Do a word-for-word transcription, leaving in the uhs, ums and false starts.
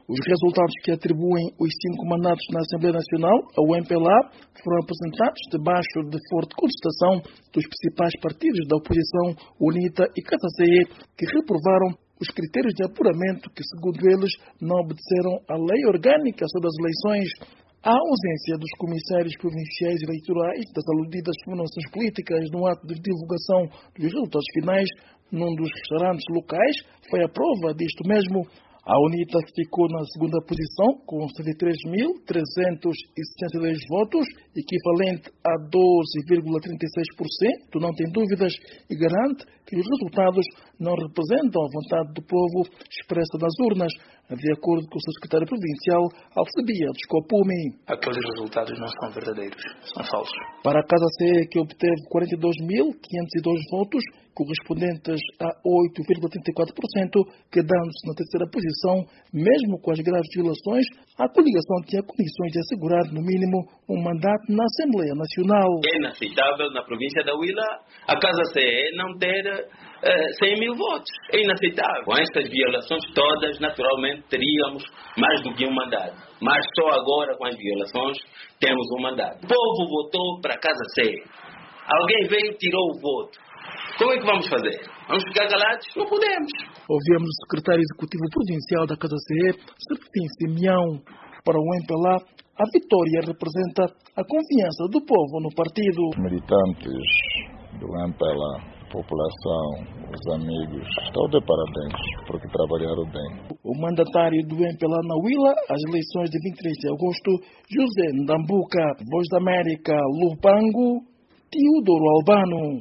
Os resultados que atribuem os cinco mandatos na Assembleia Nacional ao M P L A foram apresentados debaixo de forte contestação dos principais partidos da oposição, UNITA e Casa C E, que reprovaram os critérios de apuramento que, segundo eles, não obedeceram à lei orgânica sobre as eleições. A ausência dos comissários provinciais eleitorais das aludidas formações políticas no ato de divulgação dos resultados finais num dos restaurantes locais foi a prova disto mesmo. A UNITA ficou na segunda posição com setenta e três mil trezentos e sessenta e dois votos, equivalente a doze vírgula trinta e seis por cento, não tem dúvidas, e garante que os resultados não representam a vontade do povo expressa nas urnas, de acordo com o seu secretário provincial, Alcebiades Copumi. Aqueles resultados não são verdadeiros, são falsos. Para a Casa C E, que obteve quarenta e dois mil quinhentos e dois votos, correspondentes a oito vírgula trinta e quatro por cento, quedando-se na terceira posição, mesmo com as graves violações, a coligação tinha condições de assegurar, no mínimo, um mandato na Assembleia Nacional. É inaceitável na província da Huila a Casa C E não ter uh, cem mil votos. É inaceitável. Com estas violações todas, naturalmente, teríamos mais do que um mandato. Mas só agora, com as violações, temos um mandato. O povo votou para a Casa C E. Alguém veio e tirou o voto. Como é que vamos fazer? Vamos ficar calados? Não podemos. Ouvimos o secretário executivo provincial da Casa C E, Serafim Simeão. Para o M P L A, a vitória representa a confiança do povo no partido. Militantes do M P L A, a população, os amigos, estão de parabéns porque trabalharam bem. O mandatário do M P L A na Huila, às eleições de vinte e três de agosto, José Ndambuca, Voz da América, Lubango, Teodoro Albano.